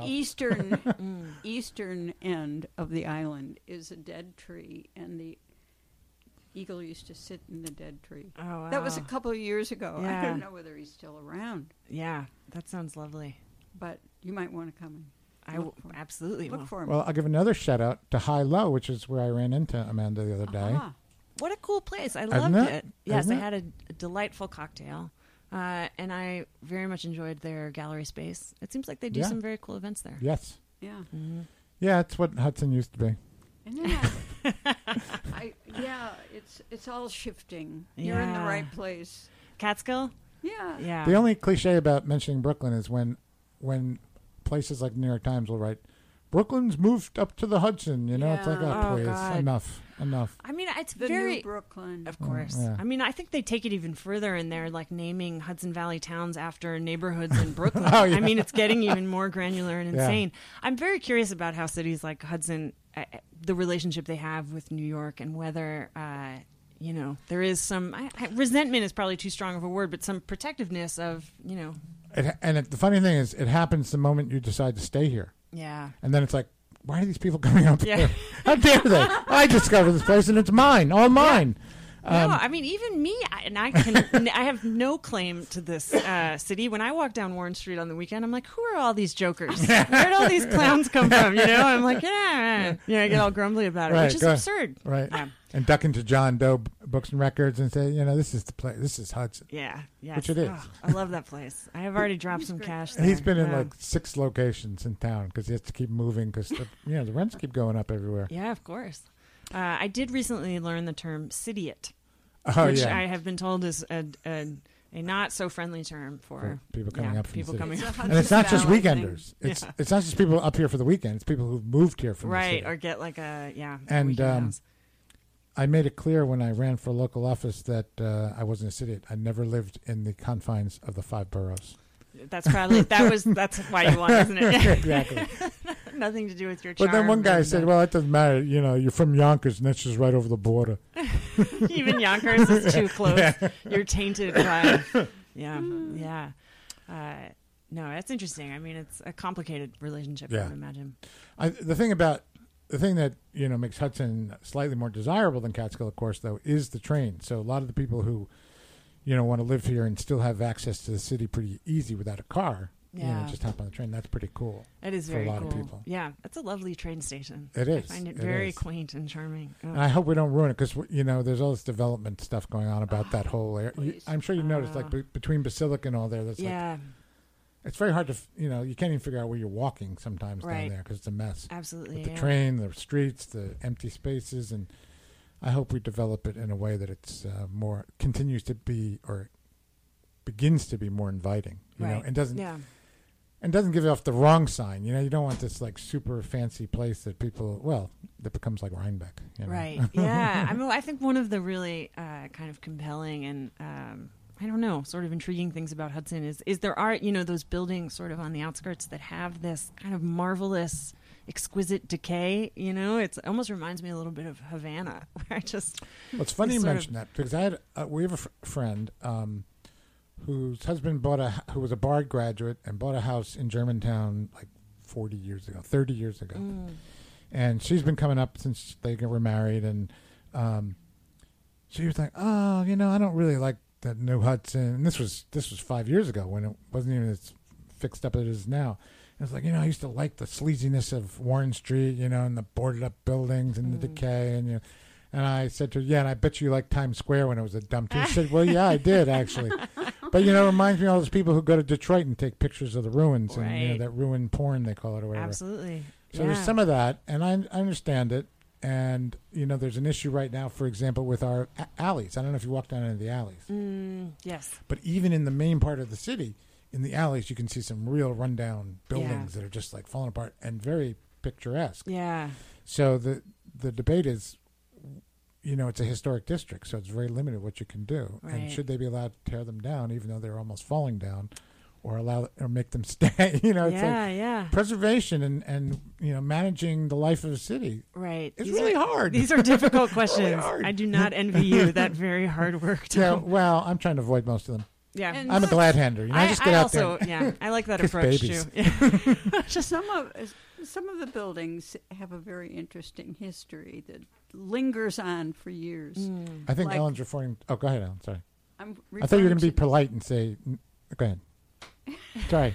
eastern end of the island is a dead tree, and the eagle used to sit in the dead tree. Oh, wow. That was a couple of years ago. Yeah. I don't know whether he's still around. Yeah, that sounds lovely. But you might want to come and absolutely look for him. Well, I'll give another shout out to High Low, which is where I ran into Amanda the other day. What a cool place. I loved it. Yes, I had a delightful cocktail. And I very much enjoyed their gallery space. It seems like they do some very cool events there. Yes. Yeah. Mm-hmm. Yeah, it's what Hudson used to be. And then it's all shifting. You're in the right place. Catskill? Yeah. The only cliche about mentioning Brooklyn is when places like the New York Times will write, Brooklyn's moved up to the Hudson. It's like, please, enough. I mean, it's the very new Brooklyn, of course. Yeah. I mean, I think they take it even further, and they're like naming Hudson Valley towns after neighborhoods in Brooklyn. I mean, it's getting even more granular and insane. I'm very curious about how cities like Hudson, the relationship they have with New York, and whether there is some resentment is probably too strong of a word, but some protectiveness of the funny thing is, it happens the moment you decide to stay here. Yeah. And then it's like, why are these people coming up here? How dare they? I discovered this place and it's mine, all mine. No, I mean, even me, I have no claim to this city. When I walk down Warren Street on the weekend, I'm like, who are all these jokers? Where did all these clowns come from? I'm like, I get all grumbly about it, which is absurd. Right. Yeah. And duck into John Doe Books and Records and say, this is the place. This is Hudson. Yeah. Which it is. Oh, I love that place. I have already dropped some cash there. And he's been in like 6 locations in town because he has to keep moving because the rents keep going up everywhere. Yeah, of course. I did recently learn the term cityite, which I have been told is a not so friendly term for people coming up from people the city. coming up. And it's not just weekenders. It's not just people up here for the weekend. It's people who've moved here from the city. Right, or get like And I made it clear when I ran for local office that I wasn't a city. I never lived in the confines of the 5 boroughs. That's why you won, isn't it? Yeah. Exactly. Nothing to do with your charm. But then one guy said, well, it doesn't matter. You're from Yonkers, and that's just right over the border. Even Yonkers is too close. Yeah. You're tainted by... Yeah. No, that's interesting. I mean, it's a complicated relationship, I would imagine. The thing that makes Hudson slightly more desirable than Catskill, of course, though, is the train. So a lot of the people who want to live here and still have access to the city pretty easy without a car, just hop on the train. That's pretty cool. It is very cool. For a lot of people. Yeah, it's a lovely train station. It is. I find it very quaint and charming. Oh. And I hope we don't ruin it because, there's all this development stuff going on about that whole area. I'm sure you noticed, like, between Basilica and all there, that's like... It's very hard to, you can't even figure out where you're walking sometimes down there because it's a mess. Absolutely. With the train, the streets, the empty spaces, and I hope we develop it in a way that it's continues to be or begins to be more inviting, and doesn't give off the wrong sign. You don't want this like super fancy place that that becomes like Rhinebeck. Right. Yeah. I think one of the really kind of compelling and I don't know, sort of intriguing things about Hudson is there are, those buildings sort of on the outskirts that have this kind of marvelous, exquisite decay. It almost reminds me a little bit of Havana, where Well, it's funny you mention that because we have a friend whose husband who was a Bard graduate and bought a house in Germantown like 30 years ago. And she's been coming up since they were married, and she was like, I don't really like that new Hudson. And this was 5 years ago when it wasn't even as fixed up as it is now. And it's like, I used to like the sleaziness of Warren Street, and the boarded up buildings and the decay. And and I said to her, and I bet you liked Times Square when it was a dump too. She said, well, yeah, I did actually. But, it reminds me of all those people who go to Detroit and take pictures of the ruins and that ruin porn, they call it, or whatever. Absolutely. So there's some of that, and I understand it. And, there's an issue right now, for example, with our alleys. I don't know if you walk down any of the alleys. Yes. But even in the main part of the city, in the alleys, you can see some real rundown buildings that are just like falling apart and very picturesque. Yeah. So the debate is, it's a historic district, so it's very limited what you can do. Right. And should they be allowed to tear them down, even though they're almost falling down? Or make them stay. It's preservation and managing the life of a city. Right, it's really hard. These are difficult questions. Really I do not envy you that very hard work. Yeah, well, I'm trying to avoid most of them. Yeah, and I'm a glad hander. I just get out there. Yeah, I like that approach babies. too. Yeah. Some of the buildings have a very interesting history that lingers on for years. I think Ellen's referring. Oh, go ahead, Ellen. Sorry. I thought you were going to be polite and say, "Go ahead." Sorry.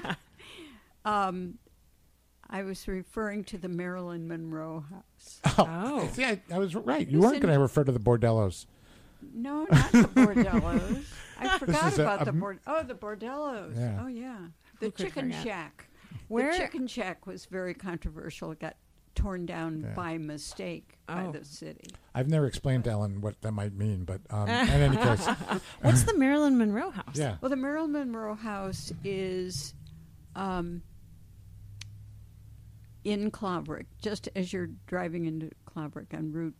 I was referring to the Marilyn Monroe house. Oh. See, I was right. You weren't going to refer to the bordellos. No, not the bordellos. I forgot about the bordellos. Yeah. Oh, yeah. The Chicken Shack. Where? The Chicken Shack was very controversial. It got torn down by mistake by the city. I've never explained to Ellen what that might mean, but in any case. What's the Marilyn Monroe house? Yeah. Well, the Marilyn Monroe house is in Clobrick, just as you're driving into Clobrick on Route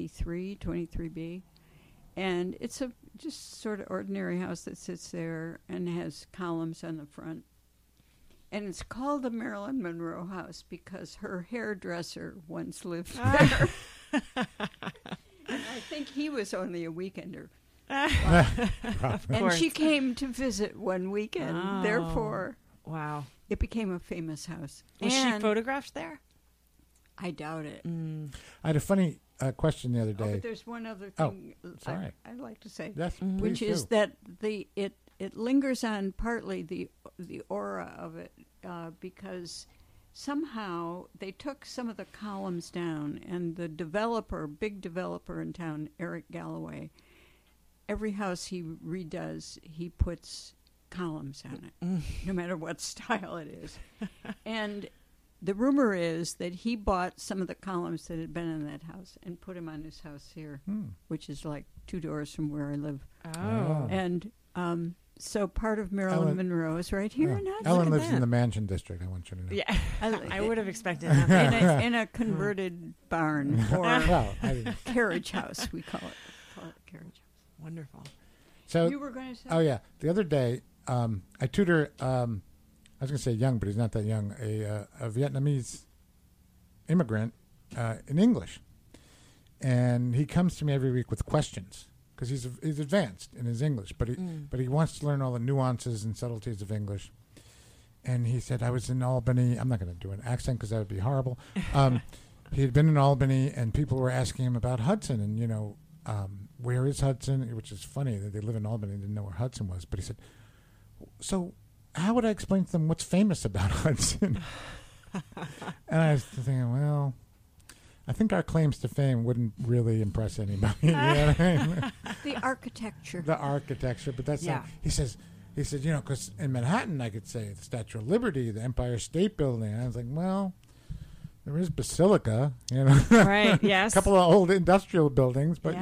23B. And it's a just sort of ordinary house that sits there and has columns on the front. And it's called the Marilyn Monroe house because her hairdresser once lived there. And I think he was only a weekender. And she came to visit one weekend. Oh. Therefore, wow, it became a famous house. Was she photographed there? I doubt it. I had a funny question the other day. But there's one other thing I'd like to say. Yes, which please is do. that it lingers on partly the aura of it because somehow they took some of the columns down, and the big developer in town, Eric Galloway, every house he redoes, he puts columns on it, no matter what style it is. And the rumor is that he bought some of the columns that had been in that house and put them on his house here, which is like 2 doors from where I live. Oh. And so part of Marilyn Monroe is right here. Ellen lives in the Mansion District, I want you to know. Yeah, I would have expected that. in a converted barn or carriage house, we call it. Call it a carriage house. Wonderful. So you were going to say? Oh, yeah. The other day, I tutor, I was going to say young, but he's not that young, a Vietnamese immigrant in English. And he comes to me every week with questions because he's advanced in his English, but he wants to learn all the nuances and subtleties of English. And he said, I was in Albany. I'm not going to do an accent because that would be horrible. He had been in Albany, and people were asking him about Hudson and, where is Hudson? Which is funny that they live in Albany and didn't know where Hudson was. But he said, so how would I explain to them what's famous about Hudson? And I was thinking, well, I think our claims to fame wouldn't really impress anybody. You know what I mean? The architecture. The architecture. But that's not, he said, because in Manhattan, I could say the Statue of Liberty, the Empire State Building. And I was like, well, there is Basilica, Right, yes. A couple of old industrial buildings, but,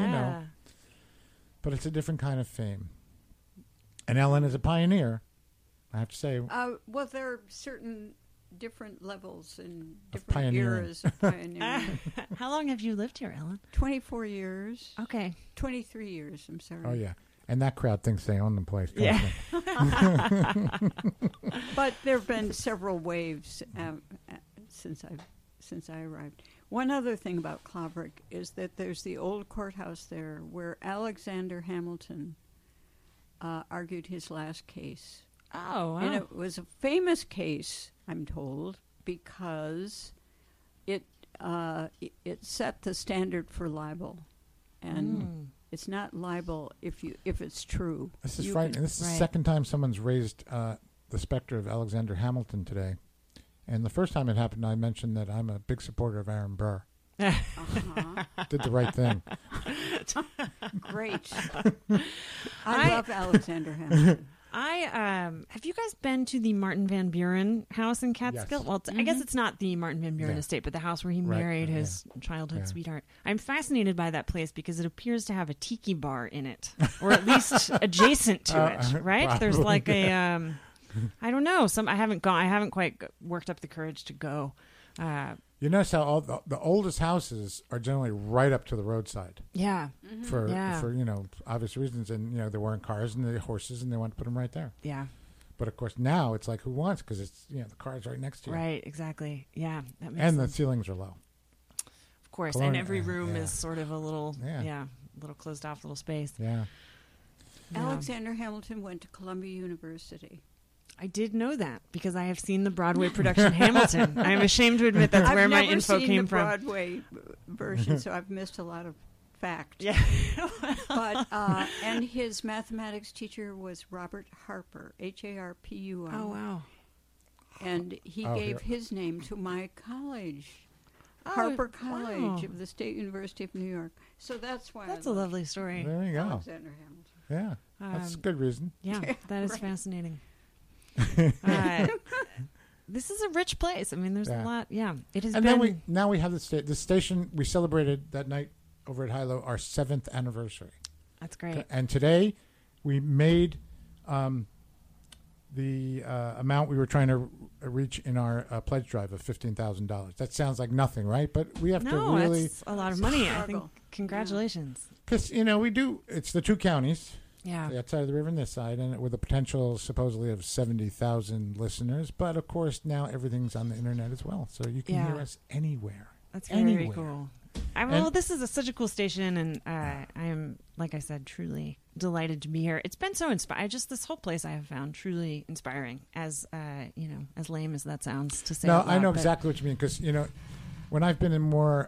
But it's a different kind of fame. And Ellen is a pioneer, I have to say. Well, there are certain different levels and different eras of pioneering. How long have you lived here, Ellen? 24 years. Okay. 23 years, I'm sorry. Oh, yeah. And that crowd thinks they own the place. Yeah. But there have been several waves since I arrived. One other thing about Clobrick is that there's the old courthouse there where Alexander Hamilton argued his last case. Oh, wow. And it was a famous case, I'm told, because it set the standard for libel. And it's not libel if it's true. This is frightening. This is the second time someone's raised the specter of Alexander Hamilton today. And the first time it happened, I mentioned that I'm a big supporter of Aaron Burr. Did the right thing. Great. I love Alexander Hamilton. Have you guys been to the Martin Van Buren house in Catskill? Yes. Well, I guess it's not the Martin Van Buren estate, but the house where he married his childhood sweetheart. I'm fascinated by that place because it appears to have a tiki bar in it, or at least adjacent to it. Right? Probably. There's like a. I don't know. I haven't quite worked up the courage to go. You notice how all the oldest houses are generally right up to the roadside. Yeah. For obvious reasons, and there weren't cars and the horses, and they wanted to put them right there. Yeah. But of course now it's like, who wants? Because it's the car's right next to you. Right. Exactly. Yeah. That makes and sense. the ceilings are low. Of course, and every room is sort of a little little closed off little space. Yeah. Alexander Hamilton went to Columbia University. I did know that because I have seen the Broadway production Hamilton. I'm ashamed to admit that's where my info came from. I've never seen the Broadway version, so I've missed a lot of fact. Yeah. But and his mathematics teacher was Robert Harper, Harpur. Oh, wow. And he gave his name to my college, Harper College of the State University of New York. So that's why that's a lovely story. There you go. Alexander Hamilton. Yeah, that's a good reason. Yeah, that is fascinating. this is a rich place. I mean, there's a lot. Yeah, it has and been. And then we have the station. We celebrated that night over at Hilo our 7th anniversary. That's great. And today we made the amount we were trying to reach in our pledge drive of $15,000. That sounds like nothing, right? But we have to really... that's a lot of money. I think. Congratulations. Because, we do... It's the 2 counties. Yeah. That side of the river and this side, and with a potential supposedly of 70,000 listeners. But, of course, now everything's on the internet as well. So you can hear us anywhere. That's very cool. Well, this is such a cool station, and I am, like I said, truly delighted to be here. It's been so inspiring. Just this whole place I have found truly inspiring. As as lame as that sounds to say. No, I know exactly what you mean because when I've been in more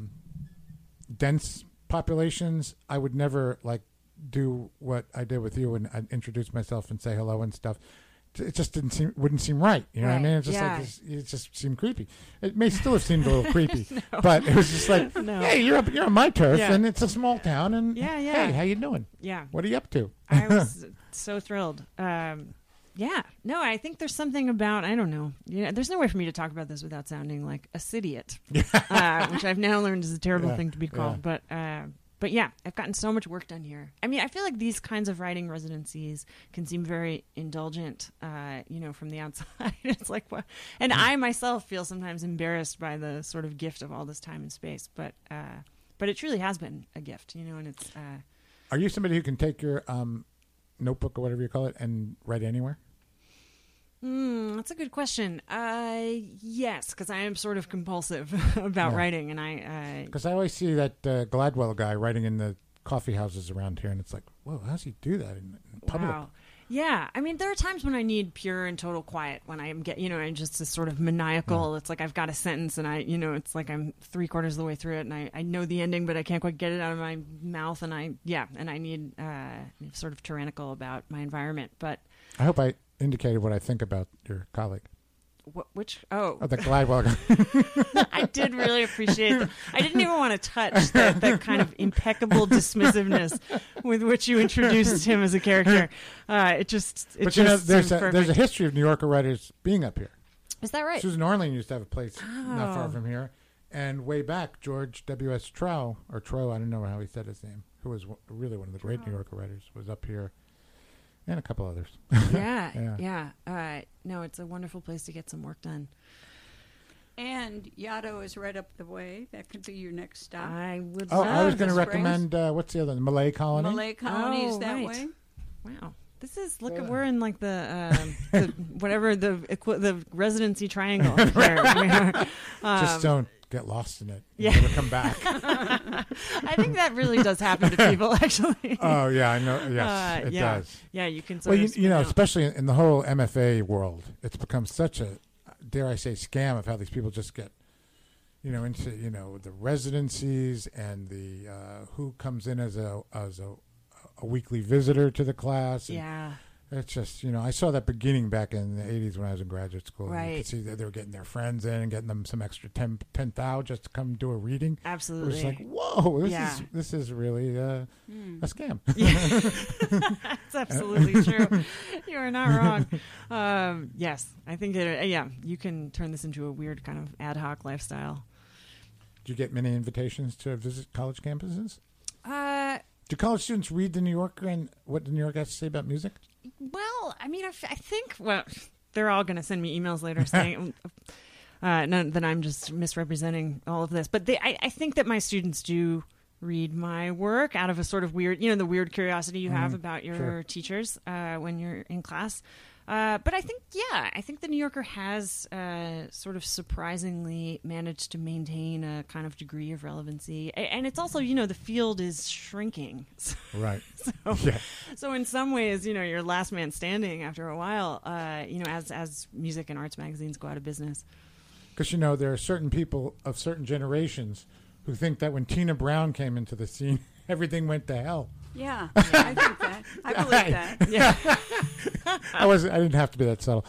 dense populations, I would never do what I did with you and I'd introduce myself and say hello and stuff. It just wouldn't seem right. You know what I mean? It's just it just seemed creepy. It may still have seemed a little creepy, but it was just like, hey, you're on my turf, and it's a small town, and hey, how you doing? Yeah, what are you up to? I was so thrilled. No, I think there's something about, I don't know. There's no way for me to talk about this without sounding like a idiot, which I've now learned is a terrible thing to be called. But yeah, I've gotten so much work done here. I mean, I feel like these kinds of writing residencies can seem very indulgent, from the outside. It's like, what? And I myself feel sometimes embarrassed by the sort of gift of all this time and space. But it truly has been a gift, and it's... Are you somebody who can take your notebook or whatever you call it and write anywhere? That's a good question. Yes, because I am sort of compulsive about writing, and because I always see that Gladwell guy writing in the coffee houses around here, and it's like, whoa, how does he do that in public? Wow. Yeah, I mean, there are times when I need pure and total quiet, when I am I'm just this sort of maniacal. Yeah. It's like I've got a sentence, and it's like I'm 3/4 of the way through it, and I know the ending, but I can't quite get it out of my mouth, and I need sort of tyrannical about my environment. But I hope I indicated what I think about your colleague. Which? Oh, the Gladwell guy. I did really appreciate that. I didn't even want to touch that kind of impeccable dismissiveness with which you introduced him as a character. There's a history of New Yorker writers being up here. Is that right? Susan Orlean used to have a place not far from here, and way back, George W.S. Trow, I don't know how he said his name, who was really one of the great New Yorker writers, was up here. And a couple others. Yeah. No, it's a wonderful place to get some work done. And Yaddo is right up the way. That could be your next stop. I would. I was going to recommend what's the other? The Malay Colony. Malay Colony is that way. Wow. This is we're in like the whatever the residency triangle. Just don't get lost in it. Never come back. I think that really does happen to people, actually. Oh yeah, I know. Yes, it does. Yeah, you can. Especially in the whole MFA world, it's become such a, dare I say, scam of how these people just get, into the residencies and the who comes in as a weekly visitor to the class. And it's just, I saw that beginning back in the 80s when I was in graduate school. Right. You could see that they were getting their friends in and getting them some extra 10 thou just to come do a reading. Absolutely. It was like, whoa, this is really a scam. That's absolutely true. You are not wrong. Yes, I think you can turn this into a weird kind of ad hoc lifestyle. Did you get many invitations to visit college campuses? Do college students read The New Yorker and what The New Yorker has to say about music? Well, I mean, I think, they're all going to send me emails later saying that I'm just misrepresenting all of this. But I think that my students do read my work out of a sort of weird, the weird curiosity you have about your teachers when you're in class. But I think the New Yorker has sort of surprisingly managed to maintain a kind of degree of relevancy. And it's also, the field is shrinking. Right. So in some ways, you're last man standing after a while, as music and arts magazines go out of business. Because, there are certain people of certain generations who think that when Tina Brown came into the scene, everything went to hell. Yeah, I think that. I believe that. Yeah. I didn't have to be that subtle.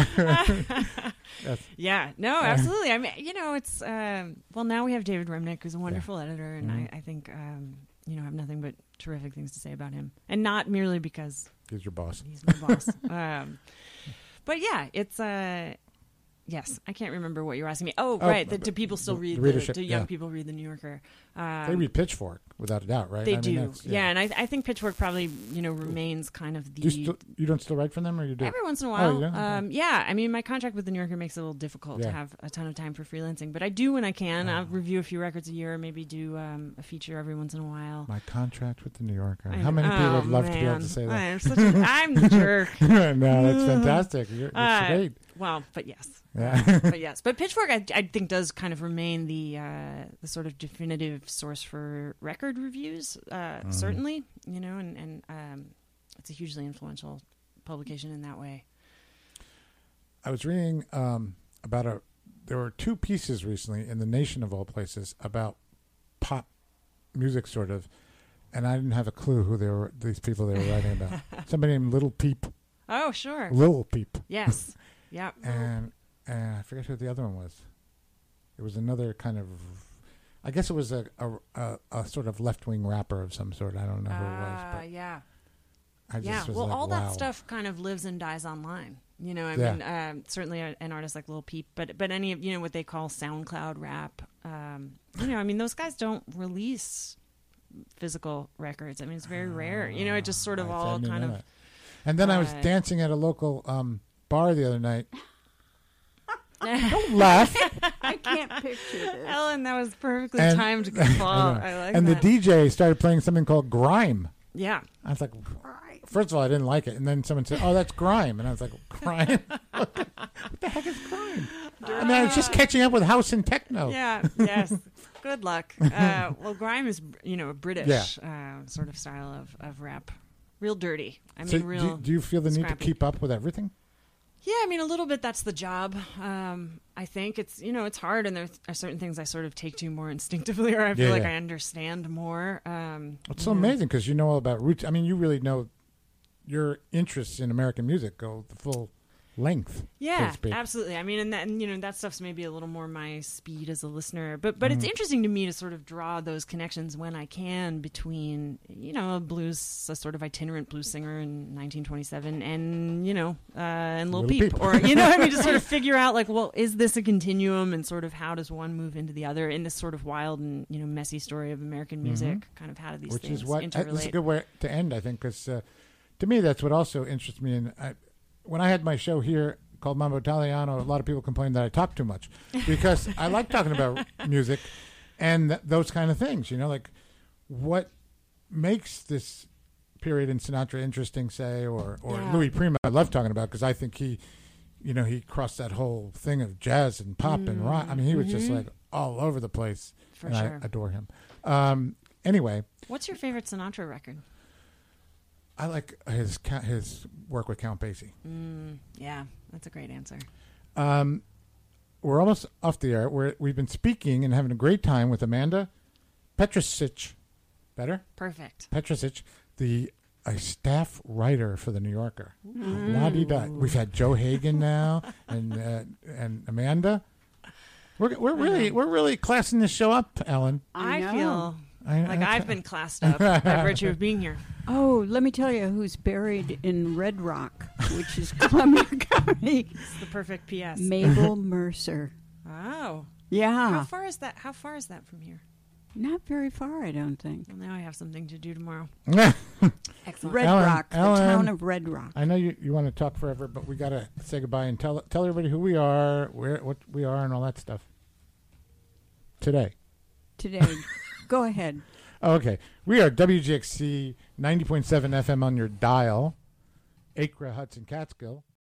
Yeah, no, absolutely. I mean, it's now we have David Remnick, who's a wonderful editor, and I think I have nothing but terrific things to say about him, and not merely because he's your boss. He's my boss. But yeah, it's Yes, I can't remember what you were asking me. Oh, right. Do people still read do young people read the New Yorker? They read Pitchfork, without a doubt, right? They do. And I think Pitchfork probably, remains kind of the... You don't still write for them, or you do? Every once in a while. Yeah. I mean, my contract with the New Yorker makes it a little difficult to have a ton of time for freelancing, but I do when I can. I'll review a few records a year, maybe do a feature every once in a while. My contract with the New Yorker. How many people would love to be able to say that? I'm the jerk. No, that's fantastic. It's great. Well, but yes. Yeah. But Pitchfork, I think, does kind of remain the sort of definitive source for record reviews. Certainly, and it's a hugely influential publication in that way. I was reading about there were 2 pieces recently in The Nation of all places about pop music, sort of, and I didn't have a clue who these people they were writing about. Somebody named Little Peep. Oh, sure. Lil Peep. Yes. Yeah. And I forget who the other one was. It was another kind of, I guess it was a sort of left-wing rapper of some sort. I don't know who it was. But yeah. I just was like, all wow. that stuff kind of lives and dies online. I mean, certainly an artist like Lil Peep, but any of, what they call SoundCloud rap, I mean, those guys don't release physical records. I mean, it's very rare. It just sort of all kind of. And then I was dancing at a local bar the other night. Don't laugh. I can't picture this. Ellen, that was perfectly timed to fall. I like and that. The DJ started playing something called grime. Yeah. I was like, first of all, I didn't like it. And then someone said, oh, that's grime. And I was like, grime? What the heck is grime? I mean, I was just catching up with house and techno. Yeah, yes. Good luck. Well, grime is, a British sort of style of rap. Real dirty. I mean, real. Do you feel the need scrappy. to keep up with everything? Yeah, I mean, a little bit. That's the job. I think it's it's hard, and there are certain things I sort of take to more instinctively, or I feel like I understand more. It's so amazing because you know all about roots. I mean, you really know your interests in American music go the full length. Yeah, so to speak. Absolutely. I mean, and that stuff's maybe a little more my speed as a listener, but it's interesting to me to sort of draw those connections when I can between a sort of itinerant blues singer in 1927 and and Lil Peep, or to sort of figure out like, well, is this a continuum, and sort of how does one move into the other in this sort of wild and messy story of American music? Kind of how do these things interrelate? This is a good way to end, I think, because to me that's what also interests me in. When I had my show here called Mambo Italiano, a lot of people complained that I talk too much because I like talking about music and those kind of things, like what makes this period in Sinatra interesting, say, or Louis Prima I love talking about because I think he crossed that whole thing of jazz and pop and rock. I mean, he was just like all over the place. For sure. I adore him. Anyway. What's your favorite Sinatra record? I like his work with Count Basie. Yeah, that's a great answer. We're almost off the air. We've been speaking and having a great time with Amanda Petrosic. Better? Perfect. Petrosic, a staff writer for the New Yorker. La-di-da. We've had Joe Hagan now and Amanda. We're really classing this show up, Ellen. I feel like I've been classed up by virtue of being here. Oh, let me tell you who's buried in Red Rock, which is Columbia County. It's the perfect P.S. Mabel Mercer. Oh. Yeah. How far is that from here? Not very far, I don't think. Well, now I have something to do tomorrow. Excellent. Red Rock, the town of Red Rock. I know you want to talk forever, but we got to say goodbye and tell everybody who we are, what we are, and all that stuff. Today. Go ahead. Okay. We are WGXC 90.7 FM on your dial, Acre, Hudson, Catskill.